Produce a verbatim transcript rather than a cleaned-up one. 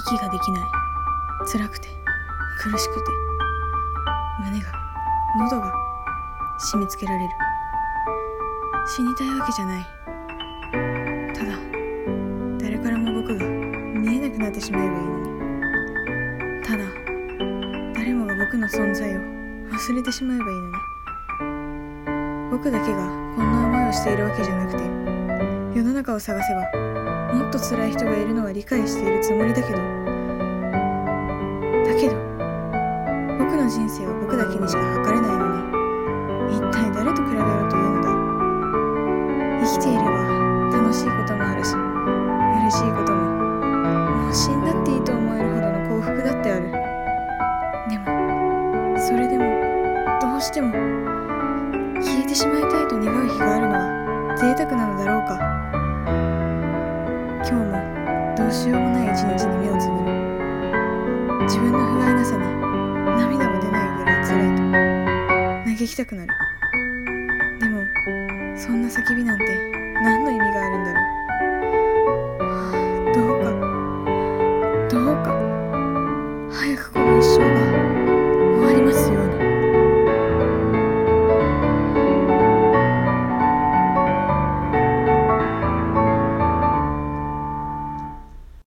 息ができない。辛くて苦しくて胸が喉が締め付けられる。死にたいわけじゃない。ただ誰からも僕が見えなくなってしまえばいいのに。ただ誰もが僕の存在を忘れてしまえばいいのに。僕だけがこんな思いをしているわけじゃなくて、世の中を探せばもっと辛い人がいるのは理解しているつもりだけどだけど僕の人生は僕だけにしか測れないのに、一体誰と比べろというのだ。生きていれば楽しいこともあるし嬉しいことも、もう死んだっていいと思えるほどの幸福だってある。でもそれでもどうしても消えてしまいたいと願う日があるのは贅沢なのだろうか。今日もどうしようもない一日に目をつぶる。自分の不甲斐なさに涙も出ないぐらい辛いと嘆きたくなる。でもそんな叫びなんて何の意味があるんだろう。